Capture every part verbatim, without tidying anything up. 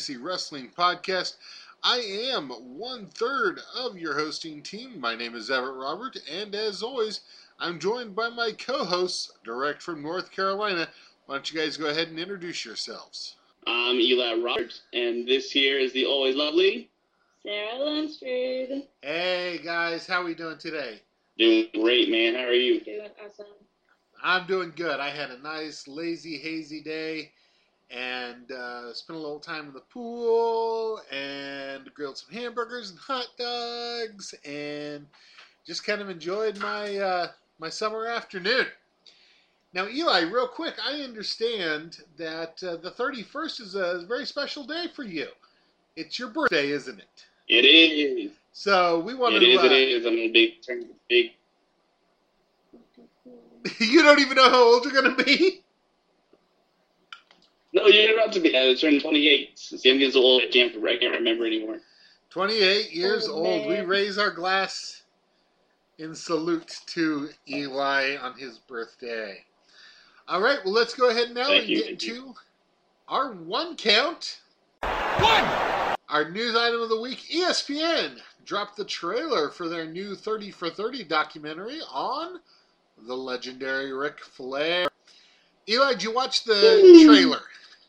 Fantasy Wrestling Podcast. I am one third of your hosting team. My name is Everett Robert, and as always, I'm joined by my co-hosts, direct from North Carolina. Why don't you guys go ahead and introduce yourselves? I'm Eli Roberts, and this here is the always lovely Sarah Lunsford. Hey guys, how are we doing today? Doing great, man. How are you? Doing awesome. I'm doing good. I had a nice, lazy, hazy day, and uh, spent a little time in the pool, and grilled some hamburgers and hot dogs, and just kind of enjoyed my uh, my summer afternoon. Now, Eli, real quick, I understand that uh, the thirty-first is a very special day for you. It's your birthday, isn't it? It is. So we want It to. is. Uh, It is. I'm a big, big. You don't even know how old you're going to be? No, you're about to be. I was turning twenty-eight. See, I'm getting so old. I can't. I can't remember anymore. twenty-eight years Oh, old. We man. raise our glass in salute to Eli on his birthday. All right, well, let's go ahead now Thank and you, get thank into you. our one count. One! Our news item of the week, E S P N dropped the trailer for their new thirty for thirty documentary on the legendary Ric Flair. Eli, did you watch the trailer?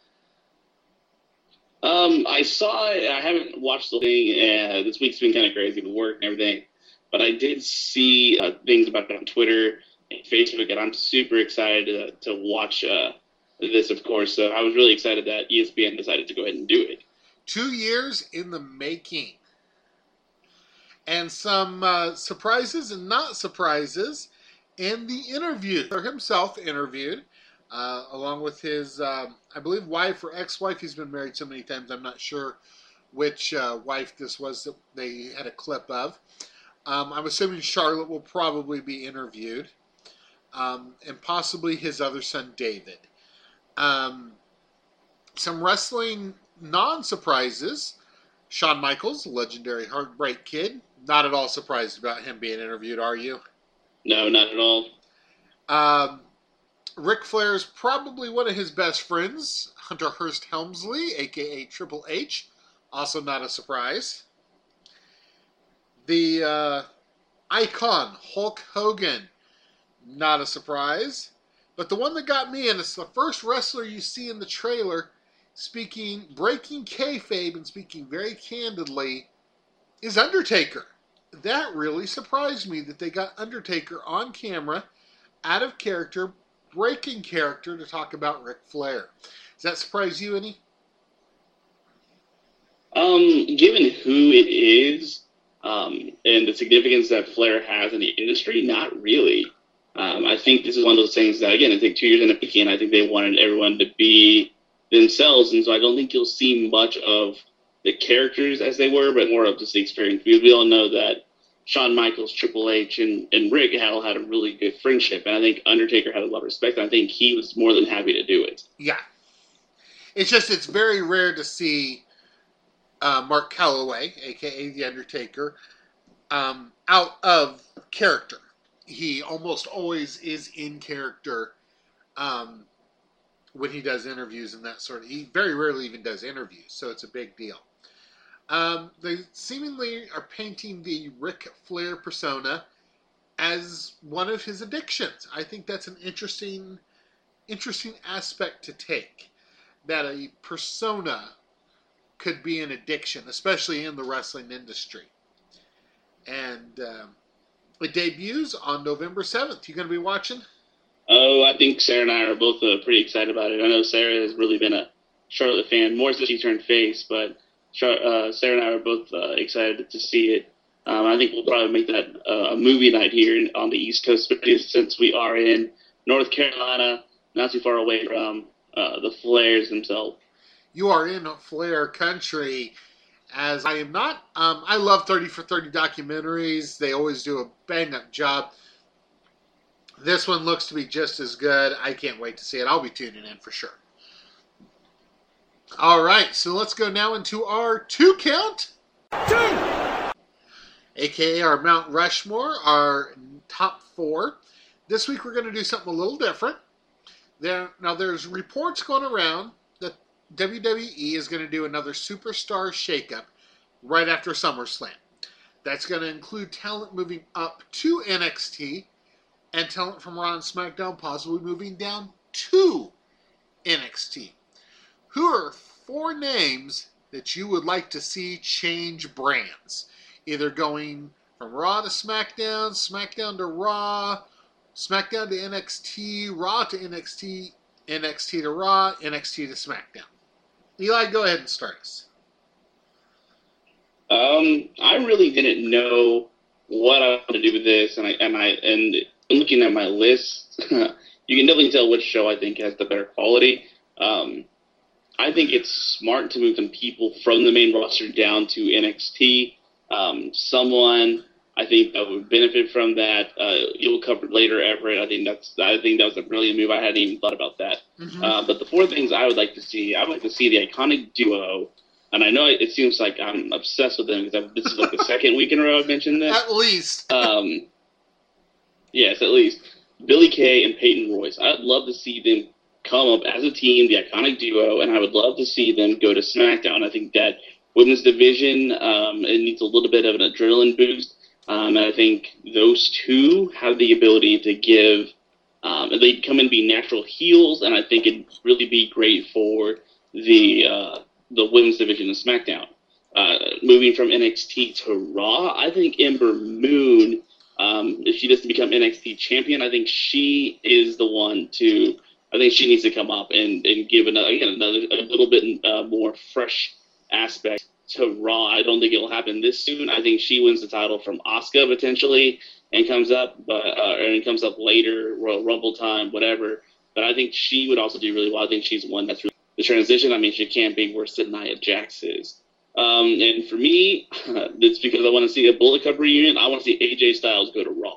Um, I saw it. I haven't watched the thing. Uh, this week's been kind of crazy with work and everything, but I did see uh, things about it on Twitter and Facebook, and I'm super excited to, to watch uh, this, of course. So I was really excited that E S P N decided to go ahead and do it. Two years in the making. And some uh, surprises and not surprises in the interview. He himself interviewed, uh, along with his, um, I believe, wife or ex-wife. He's been married so many times, I'm not sure which uh, wife this was that they had a clip of. Um, I'm assuming Charlotte will probably be interviewed. Um, and possibly his other son, David. Um, some wrestling non-surprises. Shawn Michaels, legendary Heartbreak Kid. Not at all surprised about him being interviewed, are you? No, not at all. Um, Ric Flair's probably one of his best friends, Hunter Hearst Helmsley, a k a. Triple H. Also not a surprise. The uh, icon, Hulk Hogan. Not a surprise. But the one that got me, and it's the first wrestler you see in the trailer speaking, breaking kayfabe and speaking very candidly, is Undertaker. That really surprised me that they got Undertaker on camera, out of character, breaking character to talk about Ric Flair. Does that surprise you any? Um, given who it is, um, and the significance that Flair has in the industry, not really. Um, I think this is one of those things that, again, I think two years in the making, I think they wanted everyone to be themselves, and so I don't think you'll see much of the characters as they were, but more of just the experience. Because we all know that Shawn Michaels, Triple H, and, and Rick Hall had a really good friendship, and I think Undertaker had a lot of respect, and I think he was more than happy to do it. Yeah. It's just, it's very rare to see uh, Mark Calloway, a k a. The Undertaker, um, out of character. He almost always is in character um, when he does interviews and that sort of. He very rarely even does interviews, so it's a big deal. Um, they seemingly are painting the Ric Flair persona as one of his addictions. I think that's an interesting, interesting aspect to take. That a persona could be an addiction, especially in the wrestling industry. And um, it debuts on November seventh. You going to be watching? Oh, I think Sarah and I are both uh, pretty excited about it. I know Sarah has really been a Charlotte fan, more since she turned face, but uh, Sarah and I are both uh, excited to see it. Um, I think we'll probably make that uh, a movie night here on the East Coast, since we are in North Carolina, not too far away from uh, the Flairs themselves. You are in Flair country, as I am not. Um, I love thirty for thirty documentaries. They always do a bang-up job. This one looks to be just as good. I can't wait to see it. I'll be tuning in for sure. All right, so let's go now into our two count. Two! A K A our Mount Rushmore, our top four. This week we're going to do something a little different. There, now there's reports going around that W W E is going to do another superstar shakeup right after SummerSlam. That's going to include talent moving up to N X T and talent from Raw and SmackDown possibly moving down to N X T. Who are four names that you would like to see change brands? Either going from Raw to SmackDown, SmackDown to Raw, SmackDown to N X T, Raw to N X T, N X T to Raw, N X T to SmackDown. Eli, go ahead and start us. Um, I really didn't know what I wanted to do with this, and I and I and looking at my list, you can definitely tell which show I think has the better quality. Um, I think it's smart to move some people from the main roster down to N X T. Um, someone I think that would benefit from that. Uh, you'll cover later, Everett. I think that's I think that was a brilliant move. I hadn't even thought about that. Mm-hmm. Uh, but the four things I would like to see, I would like to see the Iconic Duo. And I know it, it seems like I'm obsessed with them because this is like the second week in a row I've mentioned this. At least. Um, yes, at least. Billie Kay and Peyton Royce. I'd love to see them come up as a team, the Iconic Duo, and I would love to see them go to SmackDown. I think that women's division, um, it needs a little bit of an adrenaline boost. Um, and I think those two have the ability to give, um, they come in and be natural heels, and I think it'd really be great for the uh, the women's division of SmackDown. Uh, moving from N X T to Raw, I think Ember Moon, um, if she doesn't become N X T champion, I think she is the one to, I think she needs to come up and, and give another, again, another, a little bit uh, more fresh aspect to Raw. I don't think it'll happen this soon. I think she wins the title from Asuka potentially and comes up, but uh, and comes up later, Royal Rumble time, whatever. But I think she would also do really well. I think she's one that's really the transition. I mean, she can't be worse than Nia Jax is. Um, and for me, it's because I want to see a Bullet Club reunion. I want to see A J Styles go to Raw.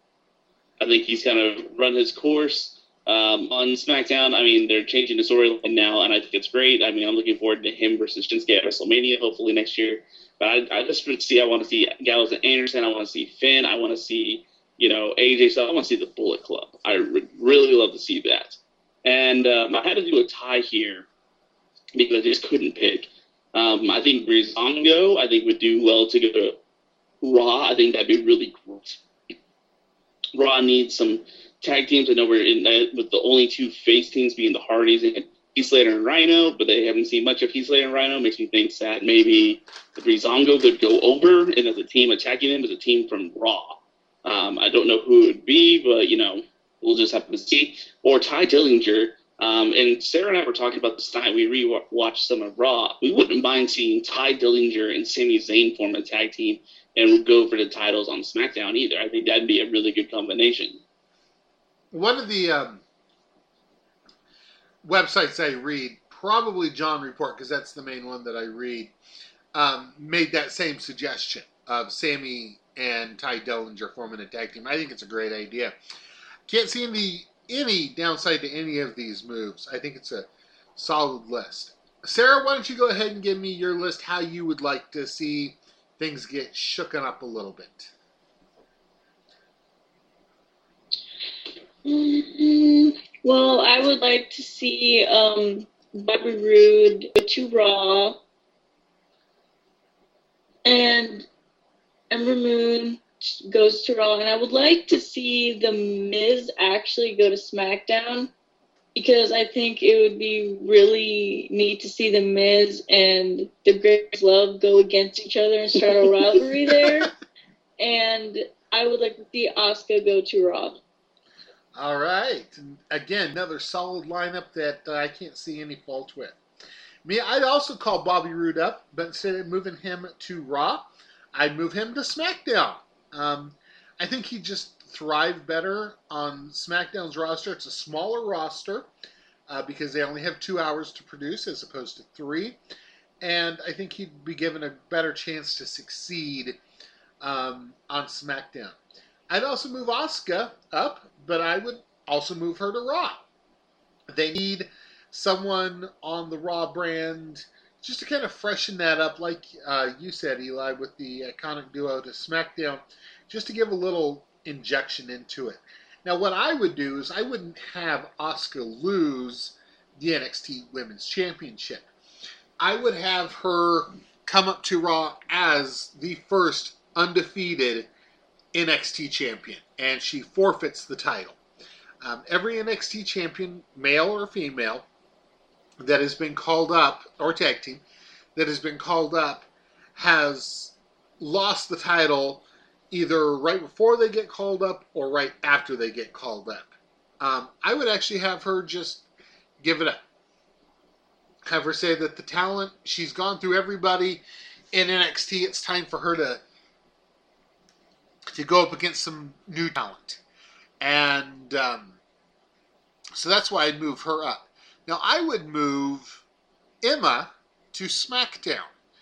I think he's kind of run his course um, on SmackDown. I mean, they're changing the storyline now, and I think it's great. I mean, I'm looking forward to him versus Shinsuke at WrestleMania, hopefully next year. But I, I just see, I want to see Gallows and Anderson. I want to see Finn. I want to see, you know, A J Styles. I want to see the Bullet Club. I re- really love to see that. And um, I had to do a tie here because I just couldn't pick. Um, I think Breezango, I think, would do well to go to Raw. I think that'd be really great. Raw needs some tag teams. I know we're in that with the only two face teams being the Hardys and Heath Slater and Rhino, but they haven't seen much of Heath Slater and Rhino. Makes me think that maybe the Breezango could go over, and as a team attacking them as a team from Raw. Um, I don't know who it would be, but, you know, we'll just have to see. Or Ty Dillinger. Um, and Sarah and I were talking about this tonight. We re-watched some of Raw. We wouldn't mind seeing Ty Dillinger and Sami Zayn form a tag team and go for the titles on SmackDown either. I think that'd be a really good combination. One of the um, websites I read, probably John Report, because that's the main one that I read, um, made that same suggestion of Sami and Ty Dillinger forming a tag team. I think it's a great idea. Can't see any any downside to any of these moves. I think it's a solid list. Sarah, why don't you go ahead and give me your list, how you would like to see things get shooken up a little bit. Mm, well, I would like to see um, Bobby Roode go to Raw and Ember Moon goes to Raw, and I would like to see The Miz actually go to SmackDown because I think it would be really neat to see The Miz and The Great Love go against each other and start a rivalry there. And I would like to see Asuka go to Raw. All right. And again, another solid lineup that uh, I can't see any fault with. Me, I'd also call Bobby Roode up, but instead of moving him to Raw, I'd move him to SmackDown. Um, I think he'd just thrive better on SmackDown's roster. It's a smaller roster uh, because they only have two hours to produce as opposed to three. And I think he'd be given a better chance to succeed um, on SmackDown. I'd also move Asuka up, but I would also move her to Raw. They need someone on the Raw brand just to kind of freshen that up, like uh, you said, Eli, with the Iconic Duo to SmackDown, just to give a little injection into it. Now, what I would do is I wouldn't have Asuka lose the N X T Women's Championship. I would have her come up to Raw as the first undefeated N X T champion, and she forfeits the title. Um, every N X T champion, male or female, that has been called up, or tag team, that has been called up, has lost the title either right before they get called up or right after they get called up. Um, I would actually have her just give it up. Have her say that the talent, she's gone through everybody in N X T, it's time for her to to go up against some new talent. And um, so that's why I'd move her up. Now, I would move Emma to SmackDown.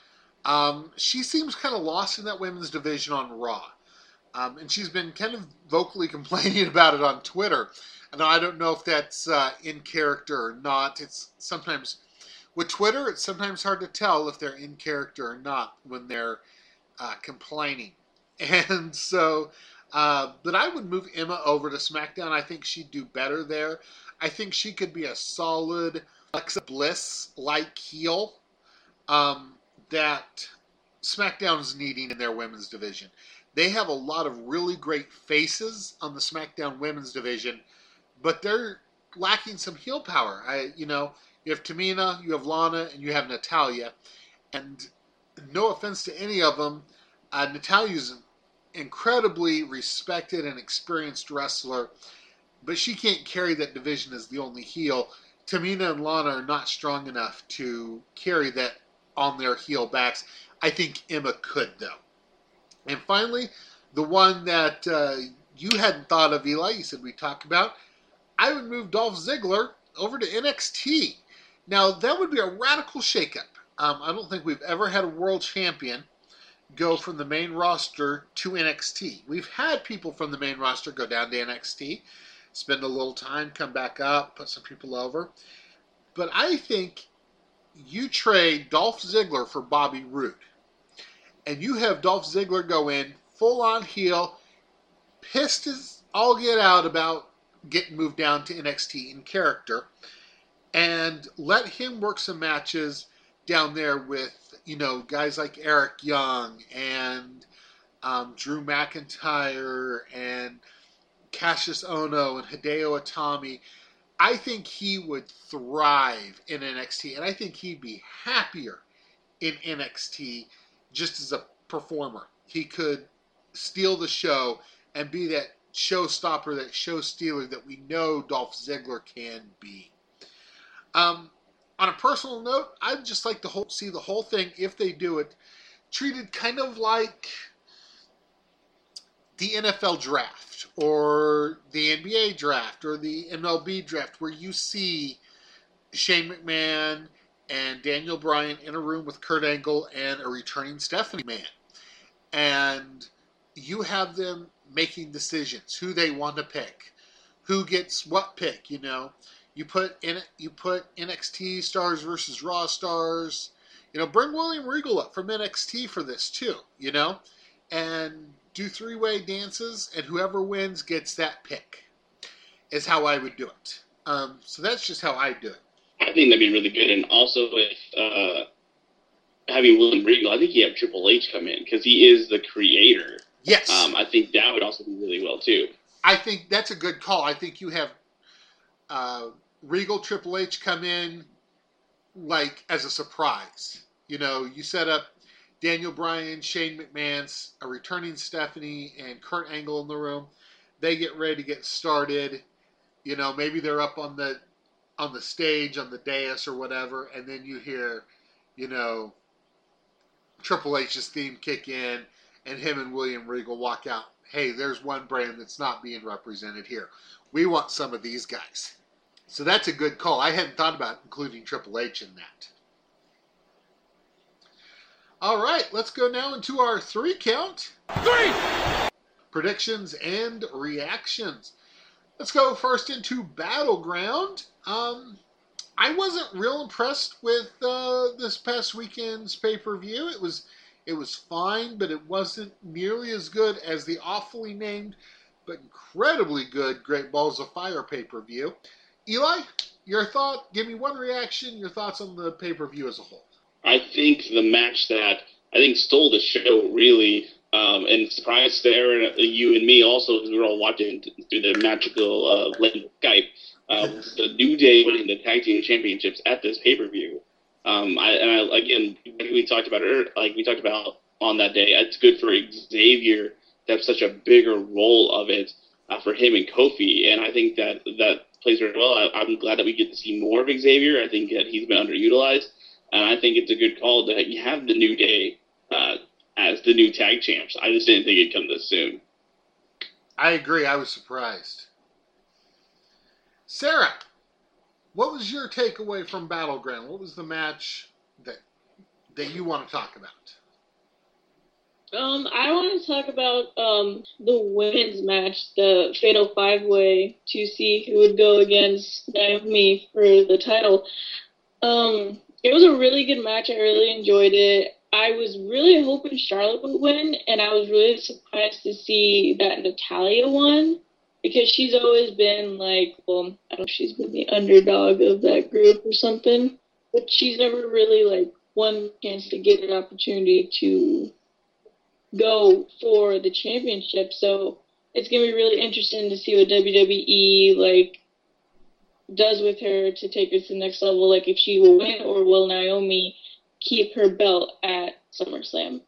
Um, she seems kind of lost in that women's division on Raw. Um, and she's been kind of vocally complaining about it on Twitter. And I don't know if that's uh, in character or not. It's sometimes, with Twitter, it's sometimes hard to tell if they're in character or not when they're uh, complaining. And so, uh, but I would move Emma over to SmackDown. I think she'd do better there. I think she could be a solid Alexa Bliss-like heel um, that SmackDown is needing in their women's division. They have a lot of really great faces on the SmackDown women's division, but they're lacking some heel power. I, you know, you have Tamina, you have Lana, and you have Natalya. And no offense to any of them, uh, Natalya's an incredibly respected and experienced wrestler, but she can't carry that division as the only heel. Tamina and Lana are not strong enough to carry that on their heel backs. I think Emma could, though. And finally, the one that uh, you hadn't thought of, Eli, you said we talk about, I would move Dolph Ziggler over to N X T. Now, that would be a radical shakeup. Um, I don't think we've ever had a world champion go from the main roster to N X T. We've had people from the main roster go down to N X T, spend a little time, come back up, put some people over. But I think you trade Dolph Ziggler for Bobby Roode, and you have Dolph Ziggler go in full-on heel, pissed as all get out about getting moved down to N X T in character, and let him work some matches down there with, you know, guys like Eric Young and um, Drew McIntyre and Cassius Ohno and Hideo Itami. I think he would thrive in N X T, and I think he'd be happier in N X T just as a performer. He could steal the show and be that showstopper, that show stealer that we know Dolph Ziggler can be. Um, on a personal note, I'd just like to whole, see the whole thing, if they do it, treated kind of like the N F L draft or the N B A draft or the M L B draft, where you see Shane McMahon and Daniel Bryan in a room with Kurt Angle and a returning Stephanie McMahon. And you have them making decisions, who they want to pick, who gets what pick, you know. You put in you put N X T stars versus Raw stars. You know, bring William Regal up from N X T for this too, you know, and do three-way dances, and whoever wins gets that pick. Is how I would do it. Um, so that's just how I do it. I think that'd be really good, and also with uh, having William Regal, I think you have Triple H come in because he is the creator. Yes, um, I think that would also be really well too. I think that's a good call. I think you have uh, Regal, Triple H come in like as a surprise. You know, you set up Daniel Bryan, Shane McMahon, a returning Stephanie, and Kurt Angle in the room. They get ready to get started. You know, maybe they're up on the on the stage, on the dais or whatever, and then you hear, you know, Triple H's theme kick in, and him and William Regal walk out. Hey, there's one brand that's not being represented here. We want some of these guys. So that's a good call. I hadn't thought about including Triple H in that. All right, let's go now into our three count. Three! Predictions and reactions. Let's go first into Battleground. Um, I wasn't real impressed with uh, this past weekend's pay-per-view. It was, it was fine, but it wasn't nearly as good as the awfully named but incredibly good Great Balls of Fire pay-per-view. Eli, your thought, give me one reaction, your thoughts on the pay-per-view as a whole. I think the match that I think stole the show, really, um, and surprised Sarah, you and me also, because we were all watching through the magical uh, lens of Skype, uh, was the New Day winning the Tag Team Championships at this pay-per-view. Um, I, and I, again, like we talked about earlier, like we talked about on that day, it's good for Xavier to have such a bigger role of it uh, for him and Kofi, and I think that that plays very well. I, I'm glad that we get to see more of Xavier. I think that he's been underutilized, and I think it's a good call that you have the New Day uh, as the new tag champs. I just didn't think it'd come this soon. I agree. I was surprised. Sarah, what was your takeaway from Battleground? What was the match that that you want to talk about? Um, I want to talk about um the women's match, the Fatal Five Way, to see who would go against Naomi for the title. Um, it was a really good match. I really enjoyed it. I was really hoping Charlotte would win, and I was really surprised to see that Natalya won, because she's always been like, well, I don't know if she's been the underdog of that group or something, but she's never really like won a chance to get an opportunity to go for the championship. So it's gonna be really interesting to see what W W E like does with her to take her to the next level. Like if she will win, or will Naomi keep her belt at SummerSlam?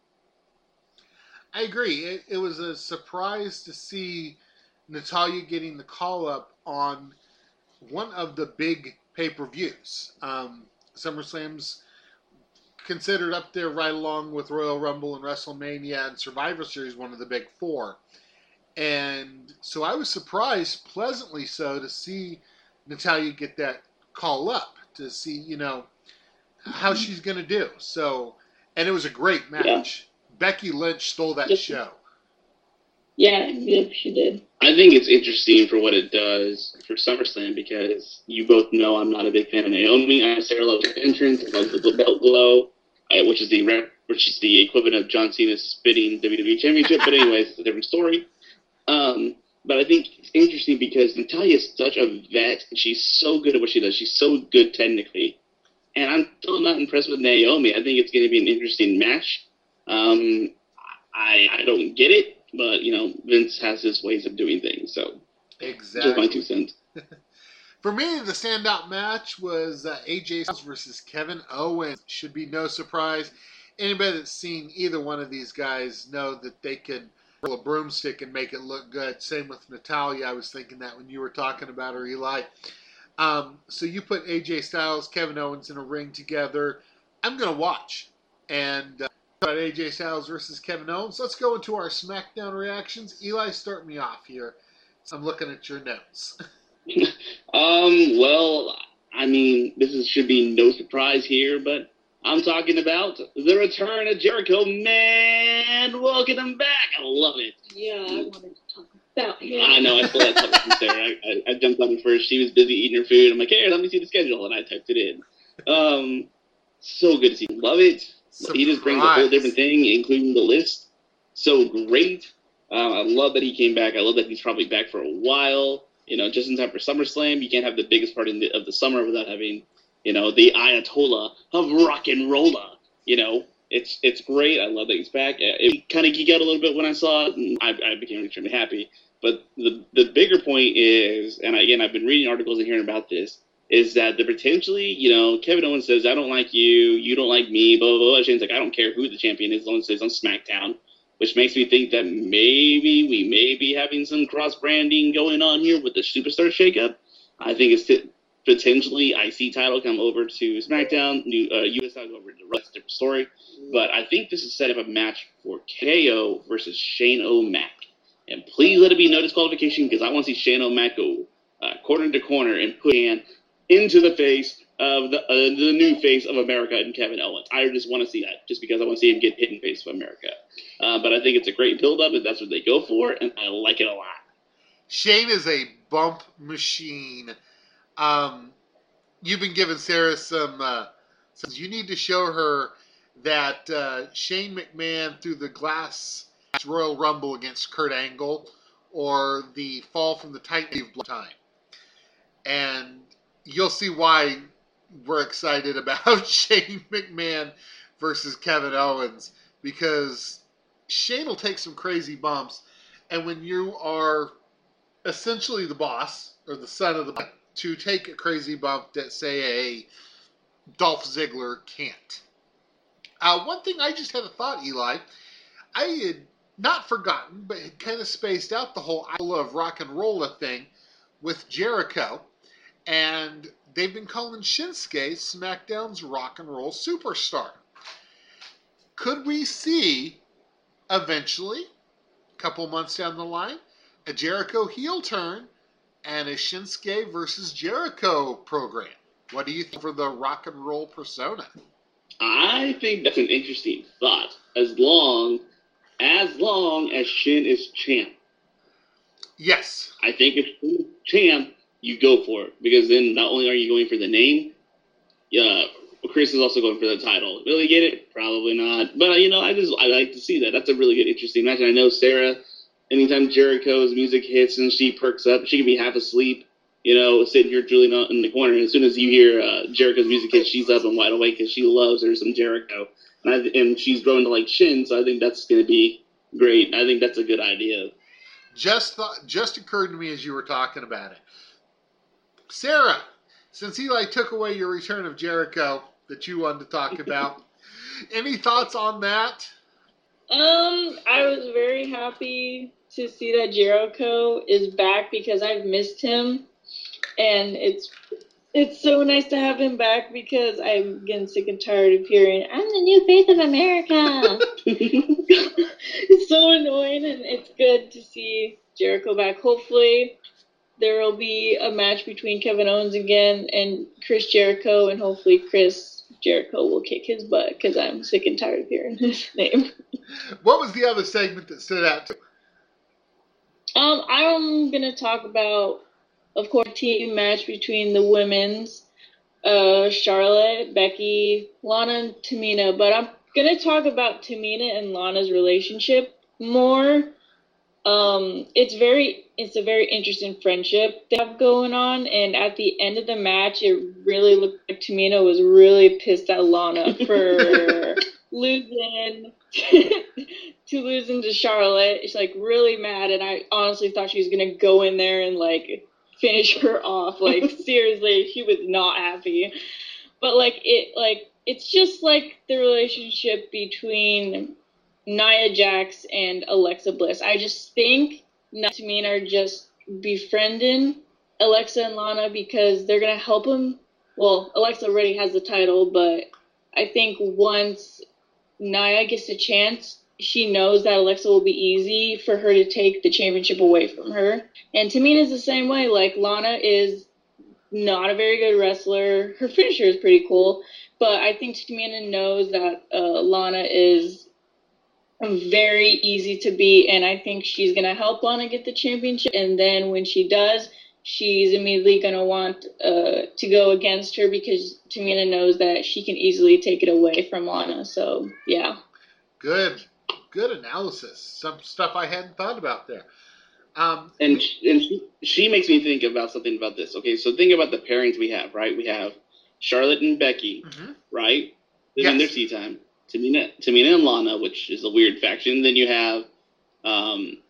I agree. It, it was a surprise to see Natalya getting the call up on one of the big pay-per-views. Um, SummerSlam's considered up there right along with Royal Rumble and WrestleMania and Survivor Series, one of the big four. And so I was surprised, pleasantly so, to see Natalya get that call up, to see, you know, how she's going to do. So, and it was a great match. Yeah. Becky Lynch stole that yep. show. Yeah, yep, she did. I think it's interesting for what it does for SummerSlam, because you both know I'm not a big fan of Naomi. I Sarah loves her entrance. I love the belt glow, uh, which is the which is the equivalent of John Cena's spitting W W E Championship. But anyways, it's a different story. Um, but I think it's interesting because Natalya is such a vet. She's so good at what she does. She's so good technically. And I'm still not impressed with Naomi. I think it's going to be an interesting match. Um, I I don't get it. But, you know, Vince has his ways of doing things, so exactly. Just my two cents. For me, the standout match was uh, A J Styles versus Kevin Owens. Should be no surprise. Anybody that's seen either one of these guys know that they can roll a broomstick and make it look good. Same with Natalya. I was thinking that when you were talking about her, Eli. Um, so you put A J Styles, Kevin Owens in a ring together. I'm going to watch. And... Uh, about A J Styles versus Kevin Owens. Let's go into our SmackDown reactions. Eli, start me off here. So I'm looking at your notes. um, well, I mean, this is, should be no surprise here, but I'm talking about the return of Jericho. Man, welcome him back. I love it. Yeah, I wanted to talk about him. I know, I saw that talk from Sarah. I, I, I jumped on it first. She was busy eating her food. I'm like, hey, let me see the schedule, and I typed it in. Um, so good to see. Love it. Surprise. He just brings a whole different thing, including the list. So great. Um, I love that he came back. I love that he's probably back for a while. You know, just in time for SummerSlam. You can't have the biggest part in the, of the summer without having, you know, the Ayatollah of rock and rolla. You know, it's it's great. I love that he's back. It kind of geeked out a little bit when I saw it, and I, I became extremely happy. But the the bigger point is, and again, I've been reading articles and hearing about this, is that the potentially, you know, Kevin Owens says, I don't like you, you don't like me, blah, blah, blah. Shane's like, I don't care who the champion is, as long as it's on SmackDown, which makes me think that maybe we may be having some cross-branding going on here with the Superstar shakeup. I think it's t- potentially I C title come over to SmackDown, new uh, U S title over to Raw, different story. But I think this is set up a match for K O versus Shane O'Mac. And please let it be no disqualification, because I want to see Shane O'Mac go uh, corner to corner and put in into the face of the uh, the new face of America and Kevin Owens. I just want to see that, just because I want to see him get hit in face of America. Uh, but I think it's a great build-up, and that's what they go for, and I like it a lot. Shane is a bump machine. Um, you've been giving Sarah some... Uh, some you need to show her that uh, Shane McMahon through the glass Royal Rumble against Kurt Angle, or the fall from the Titan time. And... you'll see why we're excited about Shane McMahon versus Kevin Owens, because Shane will take some crazy bumps, and when you are essentially the boss or the son of the, to take a crazy bump that, say, a Dolph Ziggler can't. Uh, one thing I just had a thought, Eli. I had not forgotten, but had kind of spaced out the whole Isle of Rock and Roll thing with Jericho, and they've been calling Shinsuke SmackDown's Rock and Roll Superstar. Could we see, eventually, a couple months down the line, a Jericho heel turn and a Shinsuke versus Jericho program? What do you think for the Rock and Roll persona? I think that's an interesting thought. As long, as long as Shin is champ. Yes. I think if Shin is champ, you go for it. Because then not only are you going for the name, yeah, Chris is also going for the title. Will he get it? Probably not. But, you know, I just I like to see that. That's a really good, interesting match. And I know Sarah, anytime Jericho's music hits and she perks up, she can be half asleep, you know, sitting here drooling out in the corner. And as soon as you hear uh, Jericho's music hit, she's up and wide awake because she loves her some Jericho. And, I, and she's growing to like Shin, so I think that's going to be great. I think that's a good idea. Just thought, just occurred to me as you were talking about it. Sarah, since Eli took away your return of Jericho that you wanted to talk about, any thoughts on that? Um, I was very happy to see that Jericho is back because I've missed him, and it's it's so nice to have him back because I'm getting sick and tired of hearing, "I'm the new face of America." It's so annoying, and it's good to see Jericho back. Hopefully, there will be a match between Kevin Owens again and Chris Jericho, and hopefully Chris Jericho will kick his butt because I'm sick and tired of hearing his name. What was the other segment that stood out to you? Um, I'm gonna talk about, of course, team match between the women's, uh, Charlotte, Becky, Lana, and Tamina. But I'm gonna talk about Tamina and Lana's relationship more. Um, it's very, it's a very interesting friendship they have going on. And at the end of the match, it really looked like Tamina was really pissed at Lana for losing. to losing to Charlotte. She's like really mad, and I honestly thought she was gonna go in there and like finish her off. Like seriously, she was not happy. But like it like it's just like the relationship between Nia Jax and Alexa Bliss. I just think Nia and Tamina are just befriending Alexa and Lana because they're gonna help them. Well, Alexa already has the title, but I think once Nia gets a chance, she knows that Alexa will be easy for her to take the championship away from her. And Tamina's the same way. Like, Lana is not a very good wrestler. Her finisher is pretty cool. But I think Tamina knows that uh, Lana is very easy to beat. And I think she's going to help Lana get the championship. And then when she does, she's immediately going to want uh, to go against her because Tamina knows that she can easily take it away from Lana. So, yeah. Good. Good analysis. Some stuff I hadn't thought about there. Um, and and she, she makes me think about something about this. Okay, so think about the pairings we have, right? We have Charlotte and Becky, mm-hmm. right? Then yes. Their tea time. Tamina, Tamina and Lana, which is a weird faction. Then you have um,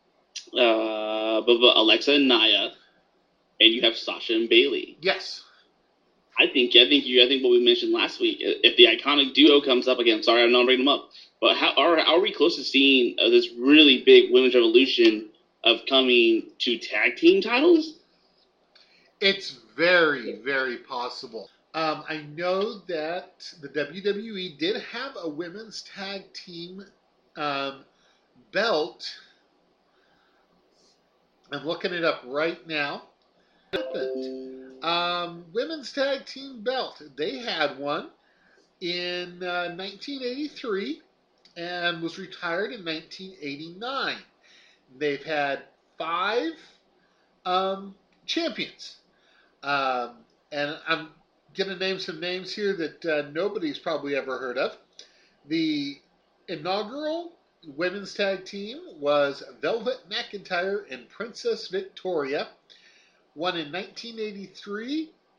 uh, Alexa and Nia, and you have Sasha and Bayley. Yes. I think I think you I think what we mentioned last week. If the iconic duo comes up again, sorry I'm not bringing them up, but how are are we close to seeing uh, this really big women's revolution of coming to tag team titles? It's very very possible. Um, I know that the W W E did have a women's tag team um, belt. I'm looking it up right now. Um, women's tag team belt. They had one in uh, nineteen eighty-three and was retired in nineteen eighty-nine. They've had five um, champions. Um, and I'm going to name some names here that uh, nobody's probably ever heard of. The inaugural women's tag team was Velvet McIntyre and Princess Victoria. Won in nineteen eighty-three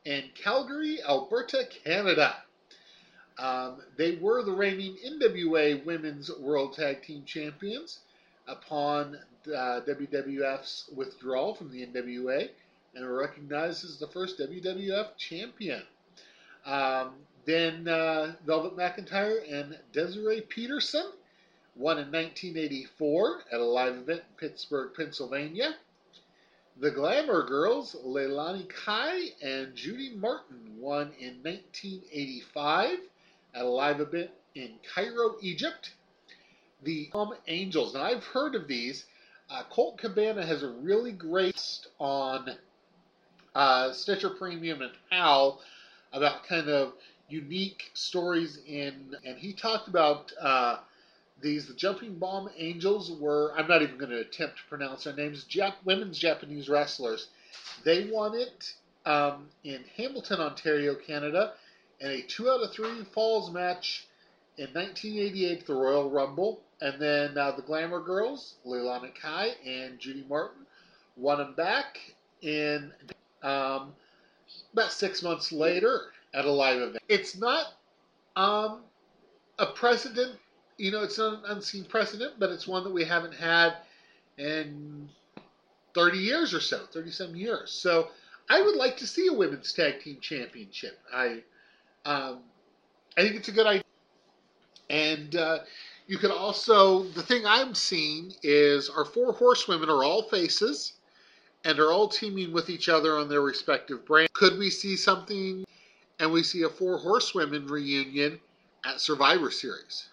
in Calgary, Alberta, Canada. Um, they were the reigning N W A Women's World Tag Team Champions upon uh, W W F's withdrawal from the N W A, and were recognized as the first W W F champion. Um, then uh, Velvet McIntyre and Desiree Peterson won in nineteen eighty-four at a live event in Pittsburgh, Pennsylvania. The Glamour Girls, Leilani Kai and Judy Martin, won in nineteen eighty-five at a live event in Cairo, Egypt. The Palm Angels. Now, I've heard of these. Uh, Colt Cabana has a really great on uh, Stitcher Premium and How about kind of unique stories in, and he talked about uh, these. The Jumping Bomb Angels were, I'm not even going to attempt to pronounce their names, Jap- women's Japanese wrestlers. They won it um, in Hamilton, Ontario, Canada, in a two out of three falls match in nineteen eighty-eight, the Royal Rumble. And then uh, the Glamour Girls, Leilani Kai and Judy Martin, won them back in um, about six months later at a live event. It's not um, a precedent, you know, it's not an unseen precedent, but it's one that we haven't had in thirty years or so, thirty-some years. So I would like to see a women's tag team championship. I, um, I think it's a good idea. And uh, you could also, the thing I'm seeing is our four horsewomen are all faces and are all teaming with each other on their respective brands. Could we see something and we see a four horsewomen reunion at Survivor Series?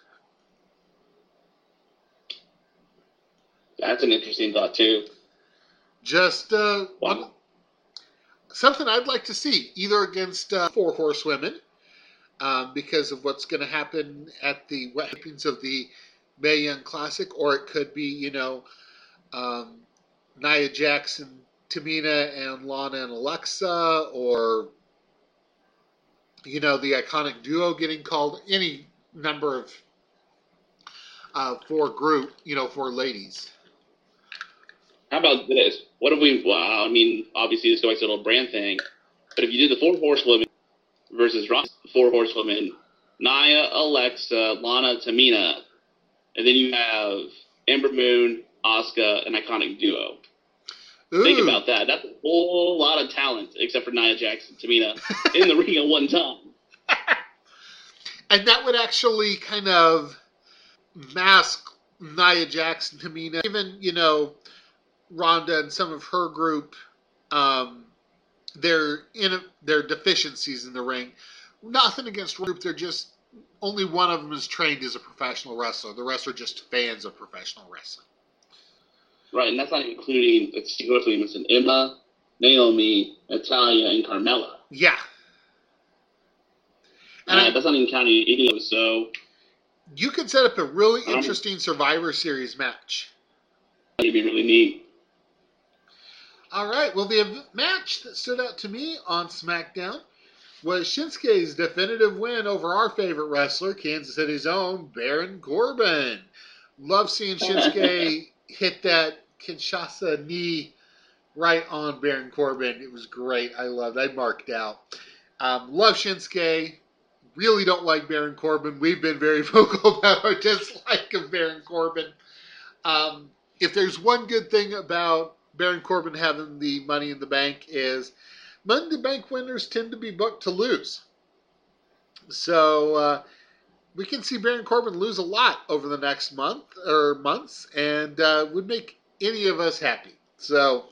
That's an interesting thought, too. Just uh, Wow. one, something I'd like to see, either against uh, four horsewomen, um, because of what's going to happen at the weddings of the Mae Young Classic, or it could be, you know, um, Nia Jackson, Tamina, and Lana and Alexa, or, you know, the Iconic Duo getting called, any number of uh, four group, you know, four ladies. How about this? What if we, well, I mean, obviously this goes back to the little brand thing, but if you did the four horsewomen versus Ron's four horsewomen, Nia, Alexa, Lana, Tamina, and then you have Ember Moon, Asuka, an Iconic Duo. Ooh. Think about that. That's a whole lot of talent, except for Nia Jackson, Tamina, in the ring at one time. And that would actually kind of mask Nia Jackson, Tamina, even, you know, Rhonda and some of her group, um, their in their deficiencies in the ring. Nothing against group. They're just, only one of them is trained as a professional wrestler. The rest are just fans of professional wrestling. Right, and that's not including, let's see, hopefully it's an Emma, Naomi, Natalia, and Carmella. Yeah. And Uh, I, that's not even counting any of those, so you could set up a really Um, interesting Survivor Series match. it'd be really neat. All right. Well, the ev- match that stood out to me on SmackDown was Shinsuke's definitive win over our favorite wrestler, Kansas City's own Baron Corbin. Love seeing Shinsuke hit that Kinshasa knee right on Baron Corbin. It was great. I loved it. I marked out. Um, love Shinsuke. Really don't like Baron Corbin. We've been very vocal about our dislike of Baron Corbin. Um, if there's one good thing about Baron Corbin having the Money in the Bank is Money in the Bank winners tend to be booked to lose. So uh, we can see Baron Corbin lose a lot over the next month or months, and uh, would make any of us happy. So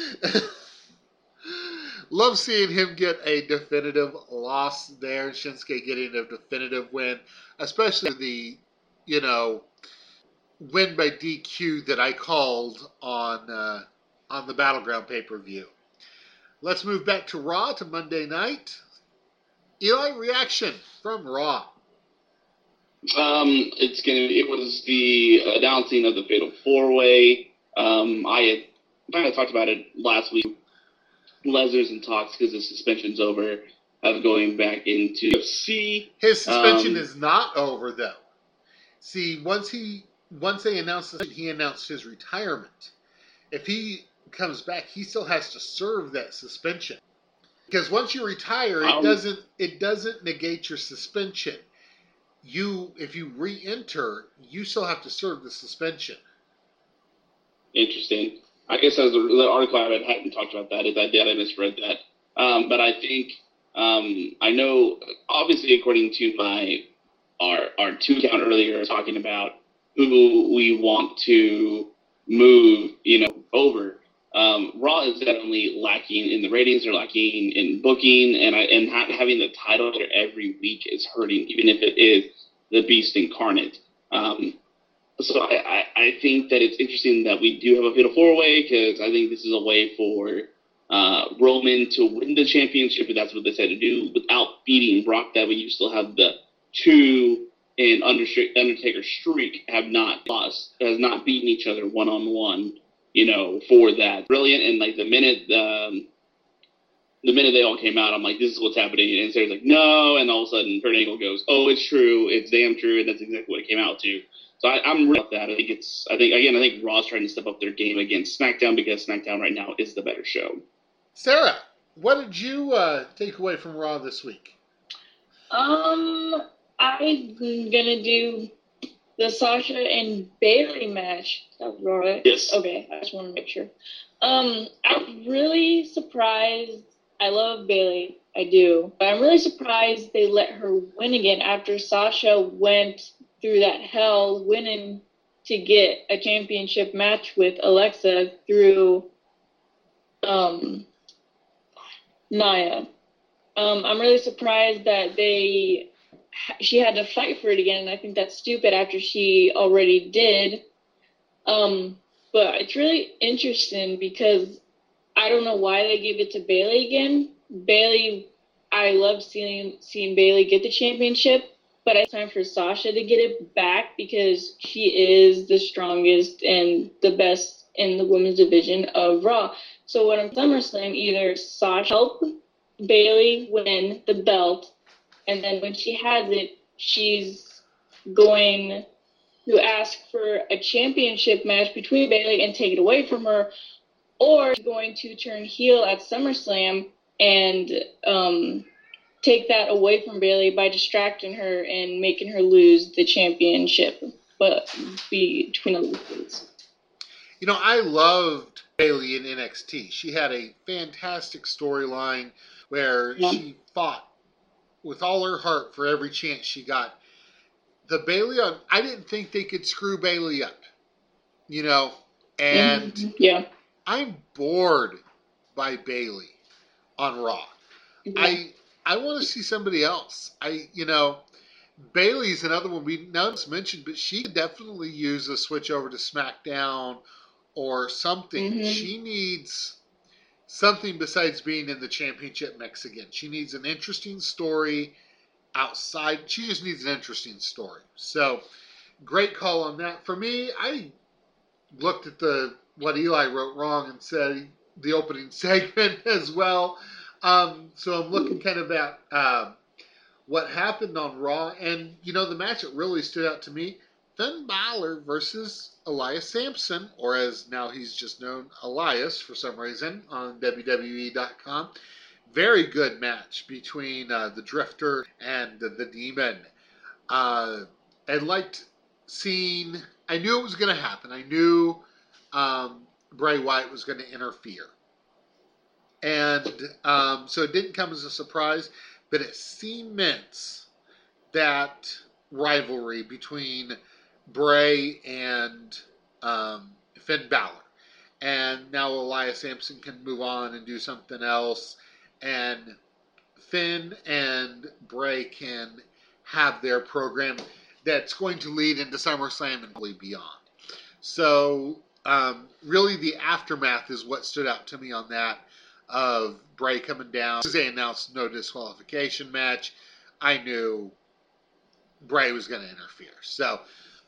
love seeing him get a definitive loss there. Shinsuke getting a definitive win, especially the, you know, win by D Q that I called on uh, on the Battleground pay-per-view. Let's move back to Raw, to Monday night. Eli, reaction from Raw. Um, it's gonna. It was the announcing of the Fatal Four Way. Um, I had kind of talked about it last week. Lesnar's in talks because the suspension's over of going back into U F C. His suspension Um, is not over, though. See, once he once they announced this, he announced his retirement. If he comes back, he still has to serve that suspension. Because once you retire, it Um, doesn't it doesn't negate your suspension. You if you re-enter, you still have to serve the suspension. Interesting. I guess as the, the article I read hadn't talked about that. If I did, I misread that. Um, but I think um, I know. Obviously, according to my our our two count earlier, talking about who we want to move, you know, over. Um, Raw is definitely lacking in the ratings. They're lacking in booking, and I, and ha- having the title there every week is hurting, even if it is the Beast incarnate. Um, so I, I, I think that it's interesting that we do have a fatal four way, because I think this is a way for uh, Roman to win the championship, if that's what they said to do, without beating Brock. That way you still have the two and Undertaker streak have not lost, has not beaten each other one on one. You know, for that. Brilliant. And like the minute um, the minute they all came out, I'm like, this is what's happening. And Sarah's like, no. And all of a sudden, Kurt Angle goes, oh, it's true. It's damn true. And that's exactly what it came out to. So I, I'm real about that. I think it's, I think, again, I think Raw's trying to step up their game against SmackDown, because SmackDown right now is the better show. Sarah, what did you uh, take away from Raw this week? Um, I'm gonna do the Sasha and Bayley match. That was all right. Yes. Okay, I just want to make sure. Um, I'm really surprised. I love Bayley, I do, but I'm really surprised they let her win again after Sasha went through that hell winning to get a championship match with Alexa through um Nia. Um, I'm really surprised that they she had to fight for it again, and I think that's stupid after she already did. Um, but it's really interesting because I don't know why they gave it to Bayley again. Bayley, I love seeing seeing Bayley get the championship, but it's time for Sasha to get it back, because she is the strongest and the best in the women's division of Raw. So when I'm SummerSlam, either Sasha help Bayley win the belt, and then when she has it, she's going to ask for a championship match between Bayley and take it away from her, or she's going to turn heel at SummerSlam and um, take that away from Bayley by distracting her and making her lose the championship, but between the losers. You know, I loved Bayley in N X T. She had a fantastic storyline where Yeah. she fought with all her heart for every chance she got. The Bayley on, I didn't think they could screw Bayley up, you know, and Mm-hmm. Yeah. I'm bored by Bayley on Raw. Yeah. I I want to see somebody else. I you know, Bayley's another one we not mentioned, but she could definitely use a switch over to SmackDown or something. Mm-hmm. She needs something besides being in the championship mix again. She needs an interesting story outside. She just needs an interesting story. So, great call on that. For me, I looked at the what Eli wrote wrong and said the opening segment as well. Um, so I'm looking kind of at uh, what happened on Raw, and you know the match that really stood out to me: Finn Balor versus Elias Sampson, or as now he's just known, Elias for some reason on W W E dot com. Very good match between uh, the Drifter and the, the Demon. Uh, I liked seeing. I knew it was going to happen. I knew um, Bray Wyatt was going to interfere, and um, so it didn't come as a surprise. But it cements that rivalry between Bray and um, Finn Balor. And now Elias Sampson can move on and do something else. And Finn and Bray can have their program that's going to lead into SummerSlam and beyond. So, um, really the aftermath is what stood out to me on that, of Bray coming down. As they announced no disqualification match, I knew Bray was going to interfere. So,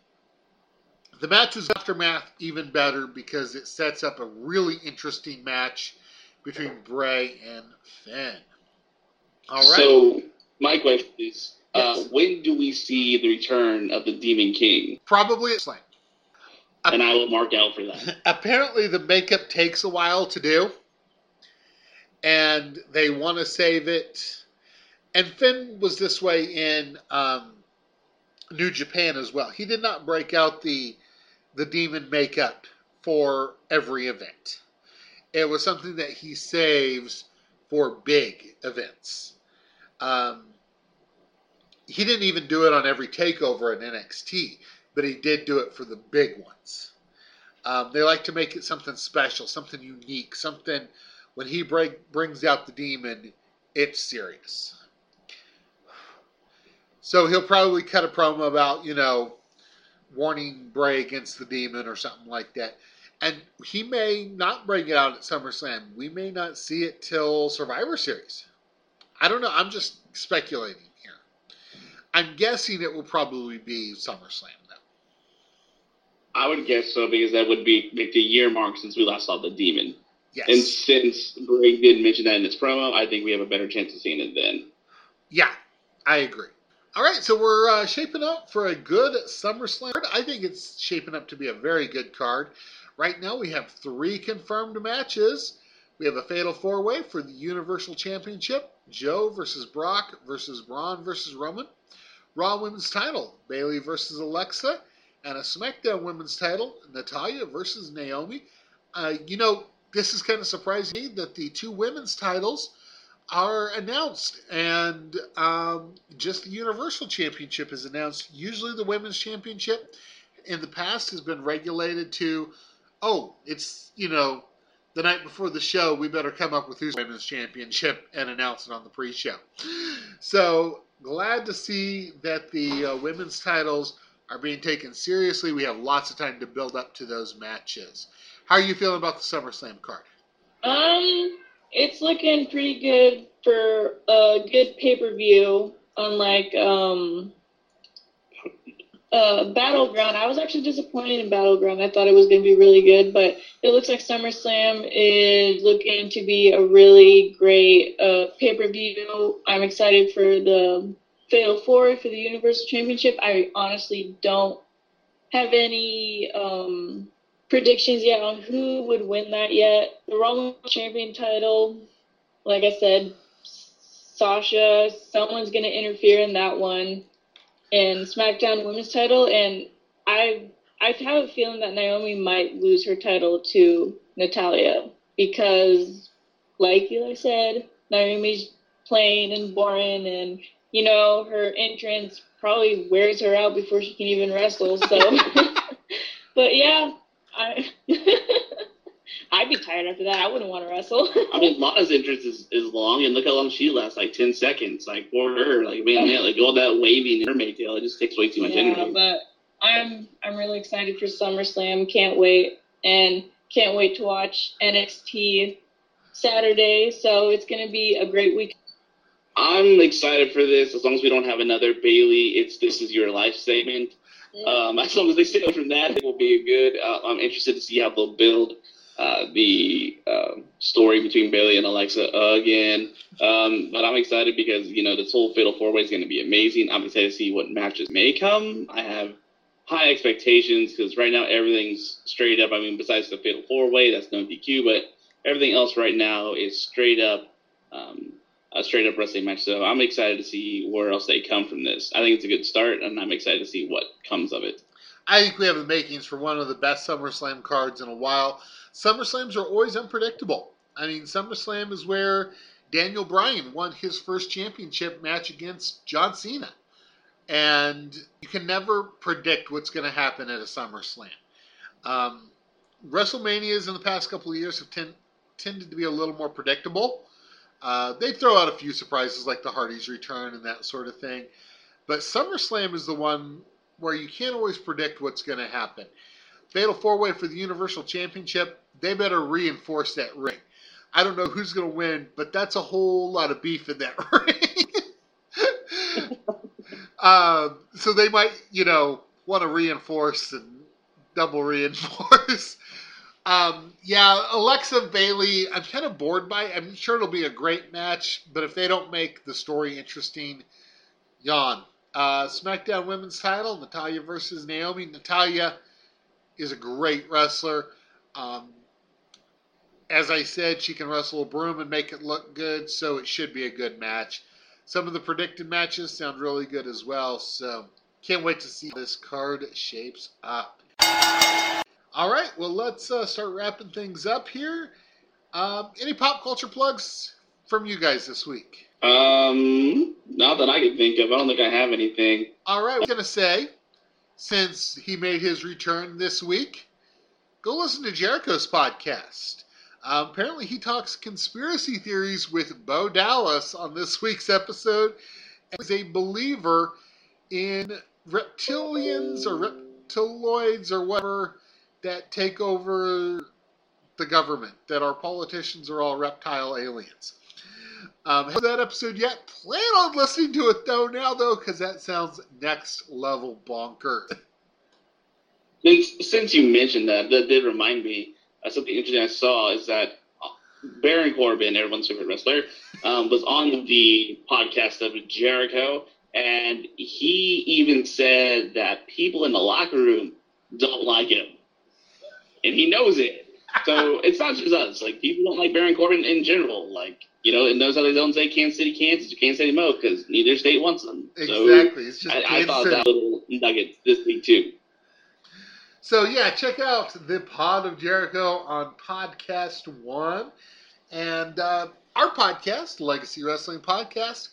the match was aftermath even better because it sets up a really interesting match between Bray and Finn. All right. So, my question is, Yes. uh, when do we see the return of the Demon King? Probably at Slam. And I will mark out for that. Apparently, the makeup takes a while to do. and they want to save it. And Finn was this way in um, New Japan as well. He did not break out the the demon makeup for every event. It was something that he saves for big events. Um, he didn't even do it on every takeover in N X T, but he did do it for the big ones. Um, they like to make it something special, something unique, something when he break, brings out the demon, it's serious. So he'll probably cut a promo about, you know, warning Bray against the demon or something like that. And he may not bring it out at SummerSlam. We may not see it till Survivor Series. I don't know. I'm just speculating here. I'm guessing it will probably be SummerSlam, though. I would guess so, because that would be like the year mark since we last saw the demon. Yes. And since Bray didn't mention that in his promo, I think we have a better chance of seeing it then. Yeah, I agree. All right, so we're uh, shaping up for a good SummerSlam. I think it's shaping up to be a very good card. Right now we have three confirmed matches. We have a Fatal four-way for the Universal Championship. Joe versus Brock versus Braun versus Roman. Raw Women's title, Bayley versus Alexa. And a SmackDown Women's title, Natalya versus Naomi. Uh, you know, this is kind of surprising me that the two women's titles are announced, and um, just the Universal Championship is announced. Usually the Women's Championship in the past has been regulated to, oh, it's, you know, the night before the show, we better come up with who's Women's Championship and announce it on the pre-show. So, glad to see that the uh, women's titles are being taken seriously. We have lots of time to build up to those matches. How are you feeling about the SummerSlam card? Um, it's looking pretty good for a good pay-per-view. Unlike um, uh, Battleground, I was actually disappointed in Battleground. I thought it was going to be really good, but it looks like SummerSlam is looking to be a really great uh, pay-per-view. I'm excited for the Fatal four for the Universal Championship. I honestly don't have any um, predictions yet on who would win that yet. The Raw Women's Champion title, like I said, Sasha, someone's going to interfere in that one. And SmackDown Women's title, and I I have a feeling that Naomi might lose her title to Natalya because, like Eli said, Naomi's plain and boring, and you know, her entrance probably wears her out before she can even wrestle. So, but yeah, I I'd be tired after that. I wouldn't want to wrestle. I mean, Lana's entrance is, is long, and look how long she lasts, like ten seconds. Like, for her, like, man, man, like, all that waving mermaid tail, it just takes way too much yeah, energy. But I'm I'm really excited for SummerSlam. Can't wait, and can't wait to watch N X T Saturday. So it's gonna be a great week. I'm excited for this. As long as we don't have another Bayley, it's this is your life segment. Yeah. Um, as long as they stay away from that, it will be good. Uh, I'm interested to see how they'll build uh, the uh, story between Bayley and Alexa again. Um, but I'm excited because, you know, this whole Fatal four-way is going to be amazing. I'm excited to see what matches may come. I have high expectations because right now everything's straight up. I mean, besides the Fatal four-way, that's no D Q, but everything else right now is straight up um, a straight up wrestling match. So I'm excited to see where else they come from this. I think it's a good start, and I'm excited to see what comes of it. I think we have the makings for one of the best SummerSlam cards in a while. SummerSlams are always unpredictable. I mean, SummerSlam is where Daniel Bryan won his first championship match against John Cena. And you can never predict what's going to happen at a SummerSlam. Um, WrestleManias in the past couple of years have ten, tended to be a little more predictable. Uh, they throw out a few surprises like the Hardys' return and that sort of thing. But SummerSlam is the one where you can't always predict what's going to happen. Fatal four-way for the Universal Championship, they better reinforce that ring. I don't know who's going to win, but that's a whole lot of beef in that ring. um, so they might, you know, want to reinforce and double reinforce. Um, yeah, Alexa Bayley, I'm kind of bored by it. I'm sure it'll be a great match, but if they don't make the story interesting, yawn. Uh, SmackDown Women's title, Natalya versus Naomi. Natalya is a great wrestler. Um, as I said, she can wrestle a broom and make it look good, so it should be a good match. Some of the predicted matches sound really good as well, so can't wait to see how this card shapes up. All right, well, let's uh, start wrapping things up here. Um, any pop culture plugs from you guys this week? Um, not that I can think of. I don't think I have anything. All right, I was going to say, since he made his return this week, go listen to Jericho's podcast. Um, apparently, he talks conspiracy theories with Bo Dallas on this week's episode. And he's a believer in reptilians or reptiloids or whatever that take over the government, that our politicians are all reptile aliens. Um, haven't heard that episode yet? Plan on listening to it though now though, because that sounds next level bonkers. Since, since you mentioned that, that did remind me of something interesting I saw is that Baron Corbin, everyone's favorite wrestler, um, was on the podcast of Jericho, and he even said that people in the locker room don't like him. And he knows it. So it's not just us. Like, people don't like Baron Corbin in general. Like, you know, and notice how they don't say Kansas City, Kansas or Kansas City Mo, because neither state wants them. Exactly. So it's just I, I thought City. that little nugget this week, too. So, yeah, check out the Pod of Jericho on Podcast One. And uh, our podcast, Legacy Wrestling Podcast,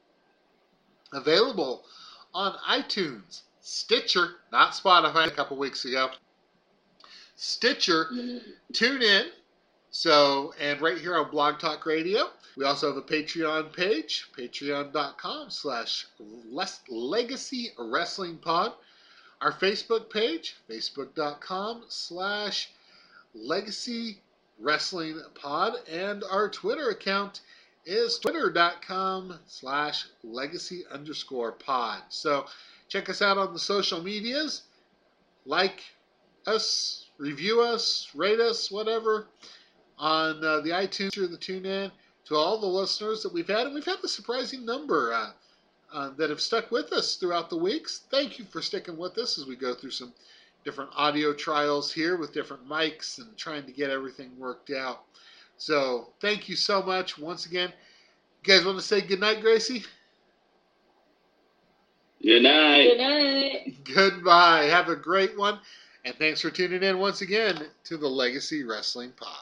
available on iTunes, Stitcher, not Spotify, a couple weeks ago. Stitcher, tune in. So, and right here on Blog Talk Radio, we also have a Patreon page, patreon.com slash Legacy Wrestling Pod. Our Facebook page, facebook.com slash Legacy Wrestling Pod. And our Twitter account is twitter.com slash legacy underscore pod. So check us out on the social medias. Like us, review us, rate us, whatever, on uh, the iTunes or the TuneIn. To all the listeners that we've had, and we've had a surprising number uh, uh, that have stuck with us throughout the weeks. Thank you for sticking with us as we go through some different audio trials here with different mics and trying to get everything worked out. So thank you so much once again. You guys want to say goodnight, Gracie? Good night. Good night. Goodbye. Have a great one. And thanks for tuning in once again to the Legacy Wrestling Pod.